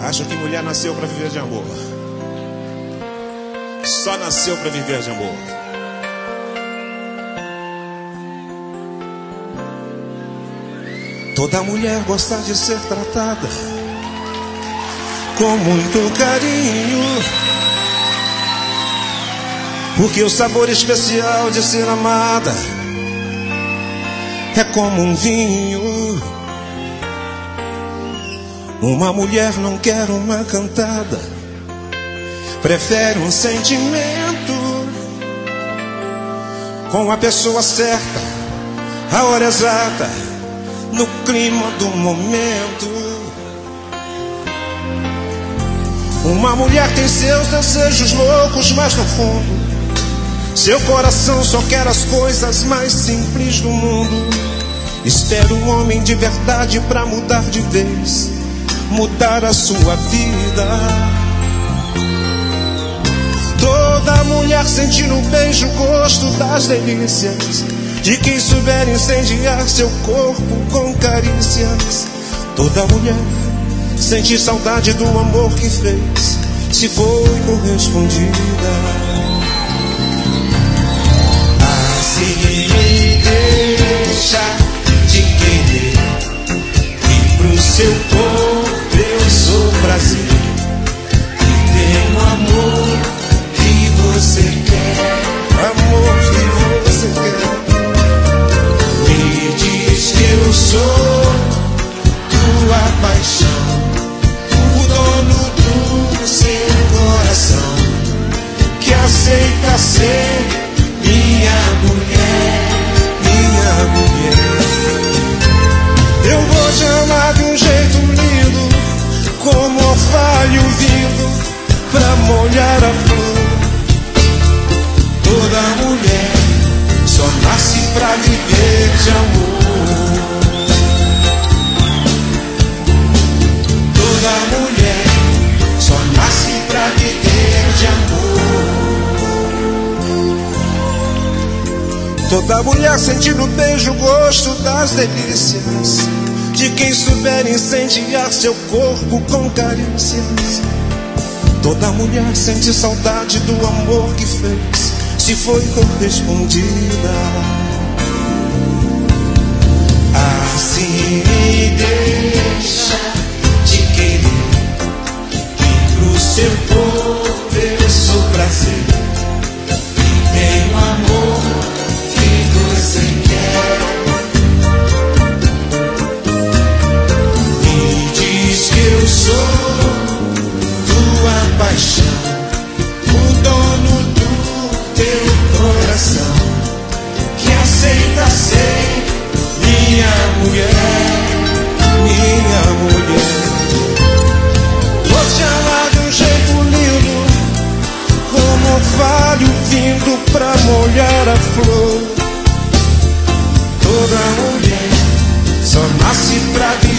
Acho que mulher nasceu para viver de amor. Só nasceu para viver de amor. Toda mulher gosta de ser tratada com muito carinho, porque o sabor especial de ser amada é como um vinho. Uma mulher não quer uma cantada, prefere um sentimento com a pessoa certa, a hora exata, no clima do momento. Uma mulher tem seus desejos loucos, mas no fundo seu coração só quer as coisas mais simples do mundo. Espera um homem de verdade pra mudar de vez, mudar a sua vida. Toda mulher sente no beijo o gosto das delícias de quem souber incendiar seu corpo com carícias. Toda mulher sente saudade do amor que fez, se foi correspondida. Assim me deixa de querer, e pro seu corpo eu sou prazer, e tenho amor que você quer, amor que você quer. Me diz que eu sou tua paixão, o dono do seu coração, que aceita ser minha mulher, minha mulher. Eu vou te amar de um jeito lindo, como orvalho vindo pra molhar a flor. toda mulher só nasce pra viver de amor. Toda mulher só nasce pra viver de amor. Toda mulher sente no beijo o gosto das delícias de quem souber incendiar seu corpo com carícias. Toda mulher sente saudade do amor que fez, se foi correspondida. Assim me deixa de querer, e pro seu corpo eu sou prazer, e tenho amor que você quer. Me diz que eu sou tua paixão, o dono do teu coração, que aceita ser minha mulher, Minha mulher. Vou te amar de um jeito lindo, como orvalho vindo pra molhar a flor. toda mulher só nasce pra viver